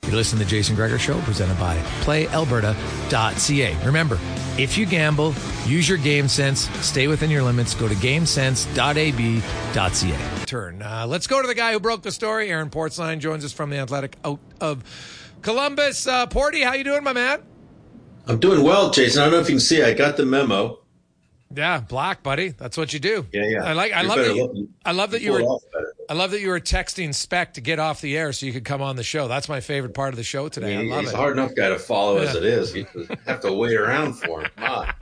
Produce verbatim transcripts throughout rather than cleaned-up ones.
You listen to the Jason Gregor Show, presented by play alberta dot c a. Remember, if you gamble, use your game sense, stay within your limits, go to game sense dot a b dot c a. Turn. Uh, let's go to the guy who broke the story. Aaron Portzline joins us from the Athletic out of Columbus. Uh, Porty, how you doing, my man? I'm doing well, Jason. I don't know if you can see, I got the memo. Yeah, black, buddy. That's what you do. Yeah, yeah. I like. I You're love that. better You, look- I love that you you pull were. it off better. I love that you were texting Spec to get off the air so you could come on the show. That's my favorite part of the show today. I, I mean, love he's it. a hard enough guy to follow Yeah. as it is. You have to wait around for him. Come on.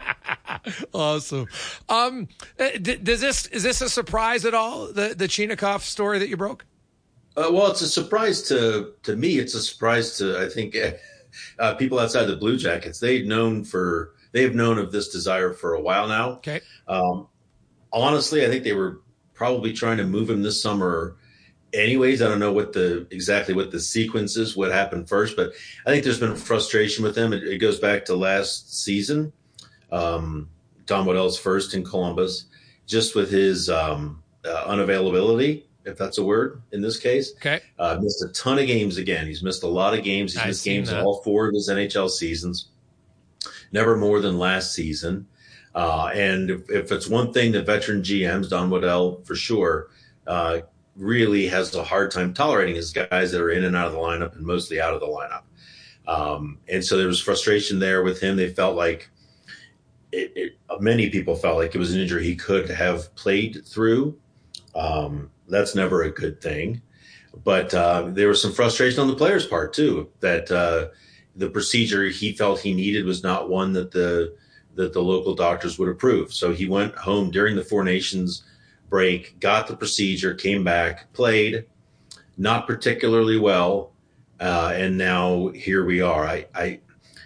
Awesome. Um, uh, d- does this is this a surprise at all? The the Chinakhov story that you broke? Uh, well, it's a surprise to to me. It's a surprise to I think uh, people outside the Blue Jackets. They've known for they've known of this desire for a while now. Okay. Um, honestly, I think they were probably trying to move him this summer. Anyways, I don't know what the exactly what the sequence is, what happened first, but I think there's been frustration with him. It, it goes back to last season. Um, Don Waddell's first in Columbus, just with his um, uh, unavailability, if that's a word in this case. Okay. Uh, missed a ton of games again. He's missed a lot of games. He's I've missed seen games in that. all four of his N H L seasons, never more than last season. Uh, and if, if it's one thing that veteran G Ms, Don Waddell for sure, uh, really has a hard time tolerating is guys that are in and out of the lineup and mostly out of the lineup. Um, and so there was frustration there with him. They felt like it, it, many people felt like it was an injury he could have played through. Um, that's never a good thing. But uh, there was some frustration on the player's part, too, that uh, the procedure he felt he needed was not one that the that the local doctors would approve. So he went home during the Four Nations break, got the procedure, came back, played, not particularly well, uh, and now here we are. I, I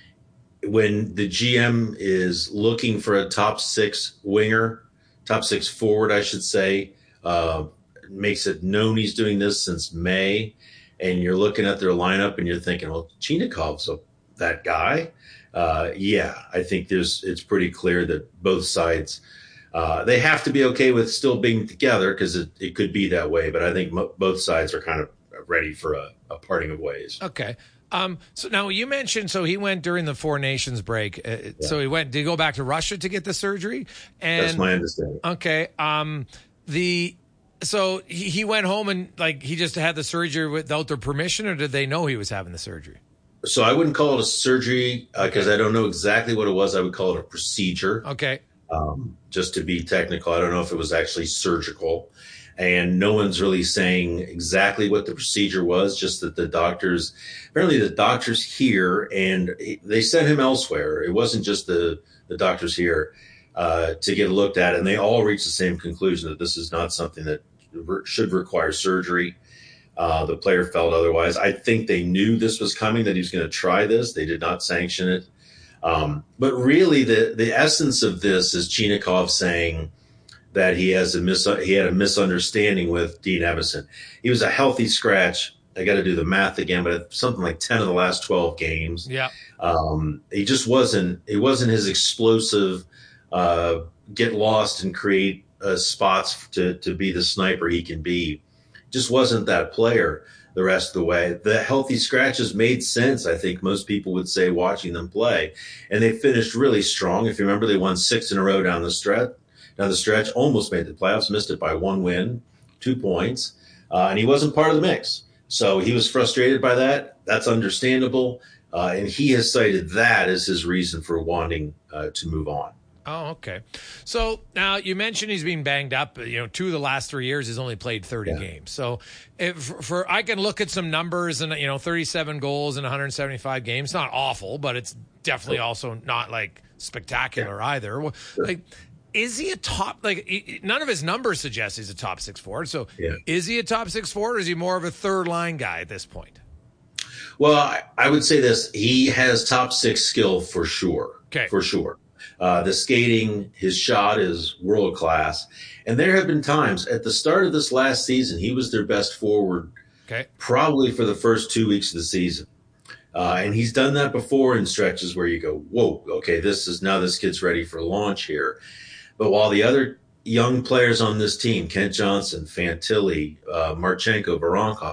when the G M is looking for a top six winger, top six forward, I should say, uh, makes it known he's doing this since May, and you're looking at their lineup and you're thinking, well, Chinakhov's a, that guy. Uh, yeah, I think there's it's pretty clear that both sides uh, they have to be okay with still being together because it, it could be that way. But I think mo- both sides are kind of ready for a, a parting of ways. Okay. Um, so now you mentioned, so he went during the Four Nations break. Uh, Yeah. So he went, did he go back to Russia to get the surgery? And That's my understanding. okay. Um, the, so he, he went home and like, he just had the surgery without their permission, or did they know he was having the surgery? So I wouldn't call it a surgery because uh, I don't know exactly what it was. I would call it a procedure. Okay. Um, just to be technical, I don't know if it was actually surgical. And no one's really saying exactly what the procedure was, just that the doctors, apparently the doctors here, and they sent him elsewhere. It wasn't just the, the doctors here uh, to get looked at. And they all reached the same conclusion that this is not something that re- should require surgery. Uh, the player felt otherwise. I think they knew this was coming, that he was going to try this. They did not sanction it. Um, but really, the, the essence of this is Chinakhov saying that he has a mis- he had a misunderstanding with Dean Evason. He was a healthy scratch. I got to do the math again, but something like ten of the last twelve games. Yeah. Um, he just wasn't. It wasn't his explosive, uh, get lost and create uh, spots to to be the sniper he can be. Just wasn't that player the rest of the way. The healthy scratches made sense, I think most people would say, watching them play. And they finished really strong. If you remember, they won six in a row down the stretch. Down the stretch, almost made the playoffs, missed it by one win, two points. Uh, and he wasn't part of the mix. So he was frustrated by that. That's understandable. Uh, and he has cited that as his reason for wanting uh, to move on. Oh, okay. So now you mentioned he's been banged up. You know, two of the last three years he's only played thirty Yeah. games. So if for I can look at some numbers and you know thirty-seven goals in one hundred seventy-five games. Not awful, but it's definitely also not like spectacular Yeah. either. Like, is he a top? Like, he- none of his numbers suggest he's a top six forward. So Yeah. is he a top six forward, or is he more of a third line guy at this point? Well, I, I would say this. He has top six skill for sure. Okay. For sure. Uh, the skating, his shot is world class. And there have been times at the start of this last season, he was their best forward Okay. probably for the first two weeks of the season. Uh, and he's done that before in stretches where you go, whoa, okay, this is now this kid's ready for launch here. But while the other young players on this team, Kent Johnson, Fantilli, uh, Marchenko, Voronkov,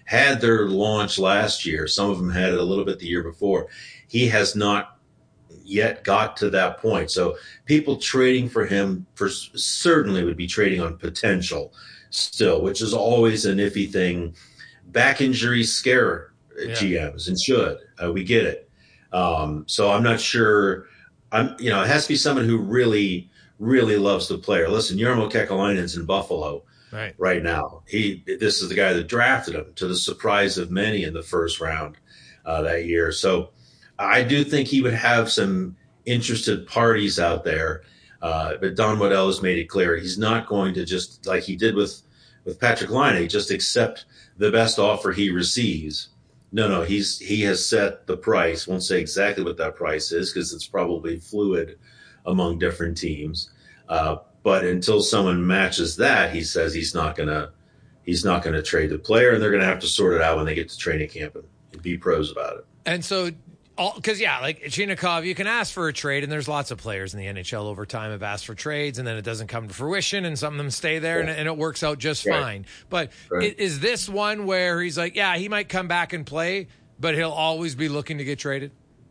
had their launch last year. Some of them had it a little bit the year before. He has not yet got to that point. So people trading for him for certainly would be trading on potential still, which is always an iffy thing. Back injuries scare yeah. G Ms and should. Uh, we get it. Um, so I'm not sure. I'm, you know, it has to be someone who really, really loves the player. Listen, Jarmo Kekalainen's in Buffalo right. right now. He, this is the guy that drafted him, to the surprise of many in the first round uh, that year. So I do think he would have some interested parties out there. Uh, but Don Waddell has made it clear he's not going to just, like he did with, with Patrik Laine, just accept the best offer he receives. No, no, he's he has set the price. Won't say exactly what that price is because it's probably fluid among different teams. Uh, but until someone matches that, he says he's not gonna he's not gonna trade the player, and they're gonna have to sort it out when they get to training camp and, and be pros about it. And so, because yeah, like Chinakhov, you can ask for a trade, and there's lots of players in the N H L over time have asked for trades, and then it doesn't come to fruition, and some of them stay there, yeah. and, and it works out just right. fine. But right. is this one where he's like, yeah, he might come back and play, but he'll always be looking to get traded?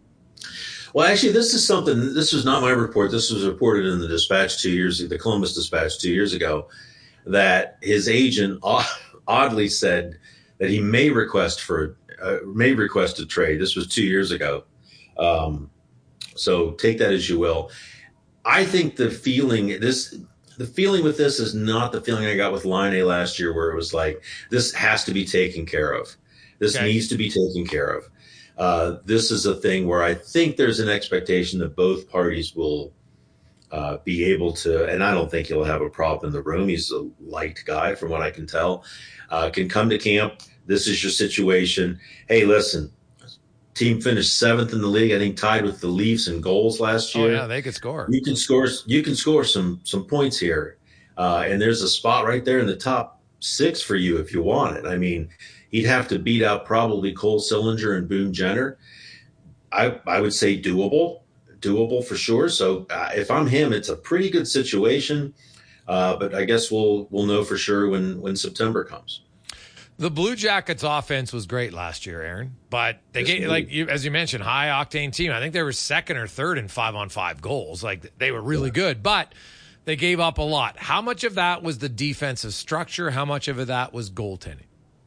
Well, actually, this is something. This was not my report. This was reported in the Dispatch two years, the Columbus Dispatch two years ago, that his agent oddly said that he may request for. Uh, may request a trade. This was two years ago. Um, so take that as you will. I think the feeling this, the feeling with this is not the feeling I got with Laine last year, where it was like, this has to be taken care of. This okay. needs to be taken care of. Uh, this is a thing where I think there's an expectation that both parties will uh, be able to, and I don't think he'll have a problem in the room. He's a liked guy from what I can tell, uh, can come to camp. This is your situation. Hey, listen, team finished seventh in the league. I think tied with the Leafs in goals last year. Oh yeah, they could score. You can score. You can score some some points here, uh, and there's a spot right there in the top six for you if you want it. I mean, he'd have to beat out probably Cole Sillinger and Boone Jenner. I I would say doable, doable for sure. So uh, if I'm him, it's a pretty good situation. Uh, but I guess we'll we'll know for sure when when September comes. The Blue Jackets offense was great last year, Aaron, but they gave, like you, as you mentioned, high octane team. I think they were second or third in five on five goals. Like they were really yeah. good, but they gave up a lot. How much of that was the defensive structure? How much of that was goaltending?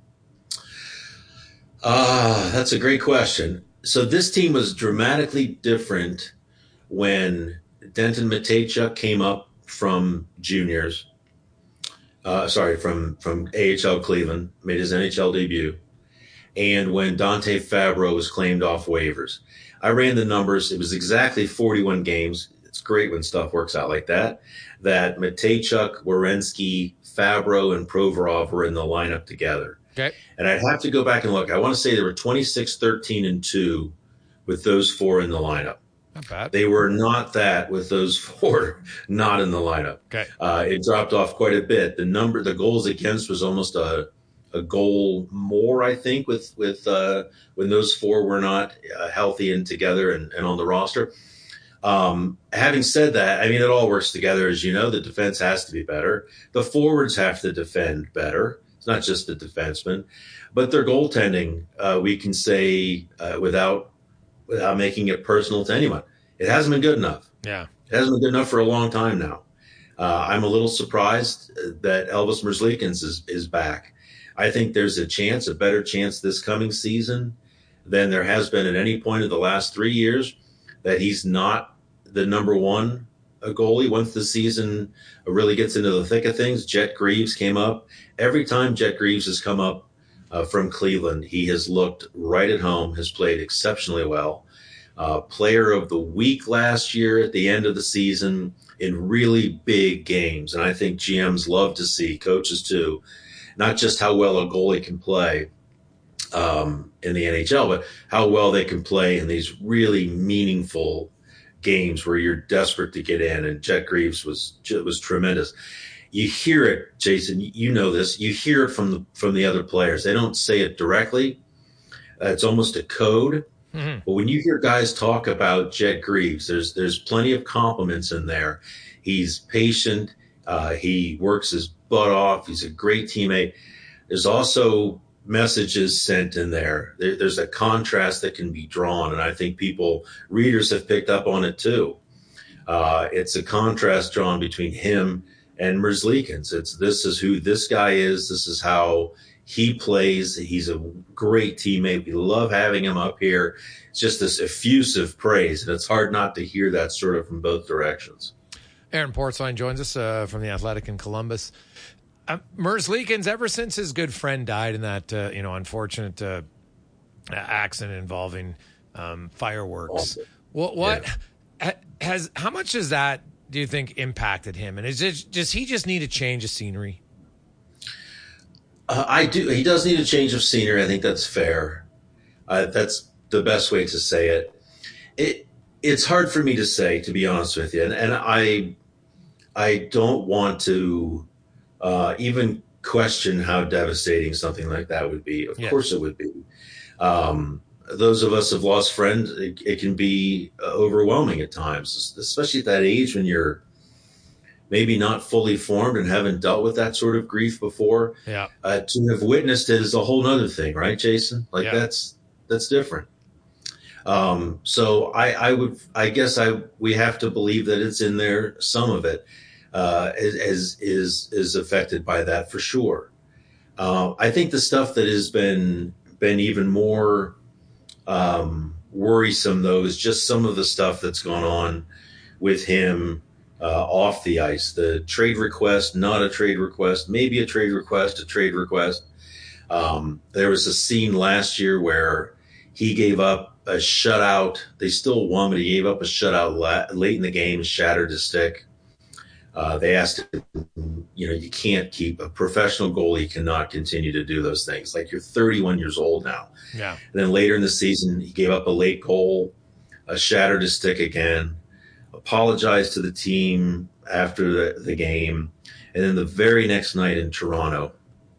Ah, uh, that's a great question. So this team was dramatically different when Denton Mateychuk came up from juniors. Uh, sorry, from, from A H L Cleveland, made his N H L debut, and when Dante Fabro was claimed off waivers. I ran the numbers. It was exactly forty-one games. It's great when stuff works out like that, that Mateychuk, Werenski, Fabro, and Provorov were in the lineup together. Okay. And I'd have to go back and look. I want to say there were twenty-six, thirteen, and two with those four in the lineup. Not bad. They were not that with those four not in the lineup. Okay. Uh, it dropped off quite a bit. The number, the goals against was almost a a goal more, I think, with with uh, when those four were not uh, healthy and together and, and on the roster. Um, having said that, I mean, it all works together. As you know, the defense has to be better. The forwards have to defend better. It's not just the defensemen, but their goaltending, uh, we can say uh, without without making it personal to anyone, it hasn't been good enough. Yeah. It hasn't been good enough for a long time now. Uh, I'm a little surprised that Elvis Merzlikins is, is back. I think there's a chance, a better chance this coming season than there has been at any point in the last three years that he's not the number one goalie. Once the season really gets into the thick of things, Jet Greaves came up. Every time Jet Greaves has come up uh, from Cleveland, he has looked right at home, has played exceptionally well. Uh, player of the week last year at the end of the season in really big games. And I think G Ms love to see, coaches too, not just how well a goalie can play um, in the N H L, but how well they can play in these really meaningful games where you're desperate to get in. And Jet Greaves was was tremendous. You hear it, Jason. You know this. You hear it from the from the other players. They don't say it directly. Uh, it's almost a code. Mm-hmm. But when you hear guys talk about Jet Greaves, there's there's plenty of compliments in there. He's patient. Uh, he works his butt off. He's a great teammate. There's also messages sent in there. there. There's a contrast that can be drawn, and I think people, readers have picked up on it too. Uh, it's a contrast drawn between him and Merzlikins. It's this is who this guy is. This is how he plays. He's a great teammate. We love having him up here. It's just this effusive praise, and it's hard not to hear that sort of from both directions. Aaron Portzline joins us uh, from The Athletic in Columbus. Uh, Merzlikins, ever since his good friend died in that uh, you know unfortunate uh, accident involving um, fireworks, what, what yeah. has how much has that do you think impacted him? And is it, does he just need a change of scenery? Uh, I do. He does need a change of scenery. I think that's fair. Uh, that's the best way to say it. It it's hard for me to say, to be honest with you, and, and I I don't want to. Uh, even question how devastating something like that would be. Of yeah. course it would be. Um, those of us who have lost friends, it, it can be uh, overwhelming at times, especially at that age when you're maybe not fully formed and haven't dealt with that sort of grief before. Yeah. Uh, to have witnessed it is a whole nother thing, right, Jason? Like yeah. that's that's different. Um, so I, I would, I guess I we have to believe that it's in there, some of it. Uh, is is is affected by that for sure. Uh, I think the stuff that has been been even more um, worrisome, though, is just some of the stuff that's gone on with him uh, off the ice. The trade request, not a trade request, maybe a trade request, a trade request. Um, there was a scene last year where he gave up a shutout. They still won, but he gave up a shutout la- late in the game, shattered his stick. Uh, they asked him, you know, you can't keep a professional goalie cannot continue to do those things. Like, you're thirty-one years old now. Yeah. And then later in the season, he gave up a late goal, uh, shattered his stick again, apologized to the team after the, the game. And then the very next night in Toronto,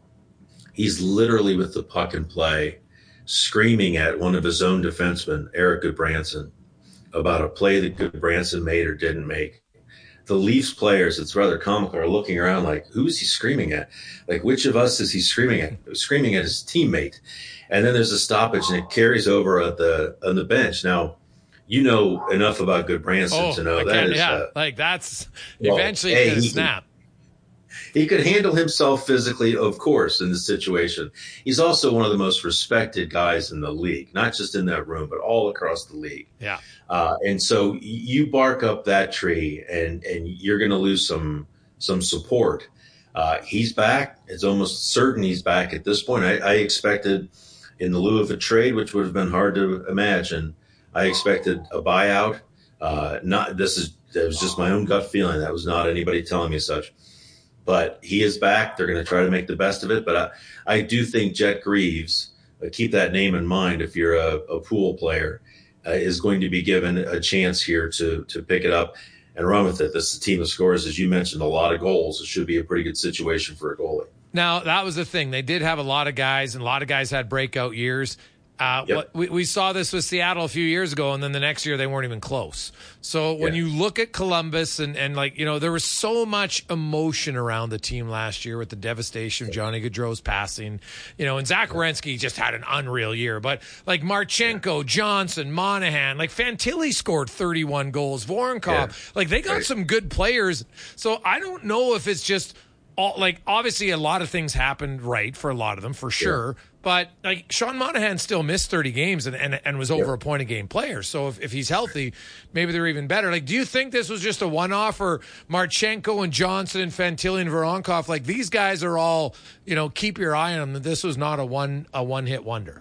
he's literally with the puck in play, screaming at one of his own defensemen, Eric Goodbranson, about a play that Goodbranson made or didn't make. The Leafs players, it's rather comical, are looking around like, who is he screaming at? Like, which of us is he screaming at? Screaming at his teammate. And then there's a stoppage, and it carries over at the on the bench. Now, you know enough about Goodbranson oh, to know I that is yeah, uh, like that's well, eventually hey, going to he snap. Can, he could handle himself physically, of course, in the situation. He's also one of the most respected guys in the league, not just in that room, but all across the league. Yeah. Uh, and so you bark up that tree, and, and you're going to lose some some support. Uh, he's back. It's almost certain he's back at this point. I, I expected, in the lieu of a trade, which would have been hard to imagine, I expected a buyout. Uh, not this is that was just my own gut feeling. That was not anybody telling me such. But he is back. They're going to try to make the best of it. But I, I do think Jet Greaves, uh, keep that name in mind if you're a, a pool player, uh, is going to be given a chance here to to pick it up and run with it. This is a team that scores, as you mentioned, a lot of goals. It should be a pretty good situation for a goalie. Now, that was the thing. They did have a lot of guys, and a lot of guys had breakout years. Uh, yep. what, we, we saw this with Seattle a few years ago, and then the next year they weren't even close. So when yeah. you look at Columbus and, and like, you know, there was so much emotion around the team last year with the devastation of Johnny Gaudreau's passing, you know, and Zach Werenski just had an unreal year. But like Marchenko, Johnson, Monahan, like Fantilli scored thirty-one goals, Voronkov, yeah. like they got right. some good players. So I don't know if it's just all, like, obviously a lot of things happened right for a lot of them, for sure. Yeah. But like Sean Monahan still missed thirty games and, and, and was over yeah. a point a game player. So if, if he's healthy, maybe they're even better. Like, do you think this was just a one-off, or Marchenko and Johnson and Fantilli and Voronkov, like these guys are all, you know, keep your eye on them. This was not a one a one-hit wonder.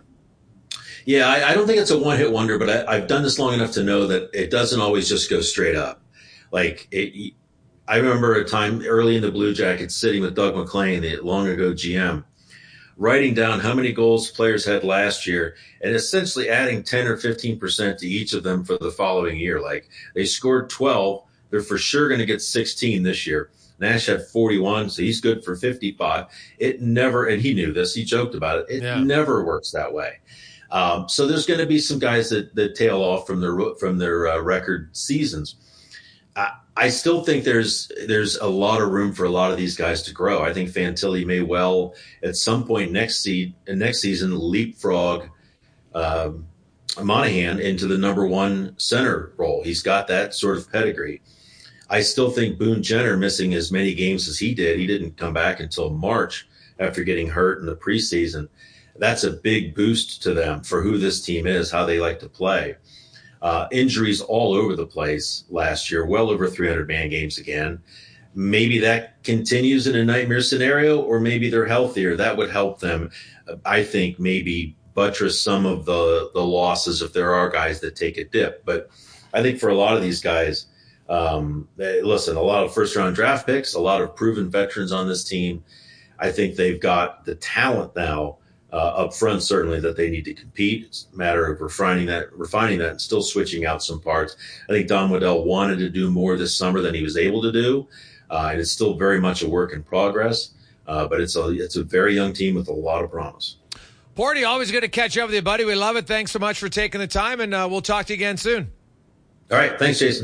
Yeah, I, I don't think it's a one-hit wonder, but I, I've done this long enough to know that it doesn't always just go straight up. Like, it, I remember a time early in the Blue Jackets sitting with Doug McClain, the long ago G M, writing down how many goals players had last year and essentially adding ten or fifteen percent to each of them for the following year. Like, they scored twelve. They're for sure going to get sixteen this year. Nash had forty-one, so he's good for fifty-five. It never, and he knew this, he joked about it. It yeah. never works that way. Um, so there's going to be some guys that, that tail off from their, from their uh, record seasons. I, I still think there's there's a lot of room for a lot of these guys to grow. I think Fantilli may well at some point next se- next season leapfrog um, Monahan into the number one center role. He's got that sort of pedigree. I still think Boone Jenner, missing as many games as he did, he didn't come back until March after getting hurt in the preseason. That's a big boost to them for who this team is, how they like to play. Uh, injuries all over the place last year, well over three hundred man games again. Maybe that continues in a nightmare scenario, or maybe they're healthier. That would help them, I think, maybe buttress some of the, the losses if there are guys that take a dip. But I think for a lot of these guys, um, they, listen, a lot of first-round draft picks, a lot of proven veterans on this team. I think they've got the talent now Uh, up front, certainly, that they need to compete. It's a matter of refining that, refining that, and still switching out some parts. I think Don Waddell wanted to do more this summer than he was able to do, uh, and it's still very much a work in progress. Uh, but it's a it's a very young team with a lot of promise. Porty, always good to catch up with you, buddy. We love it. Thanks so much for taking the time, and uh, we'll talk to you again soon. All right, thanks, Jason.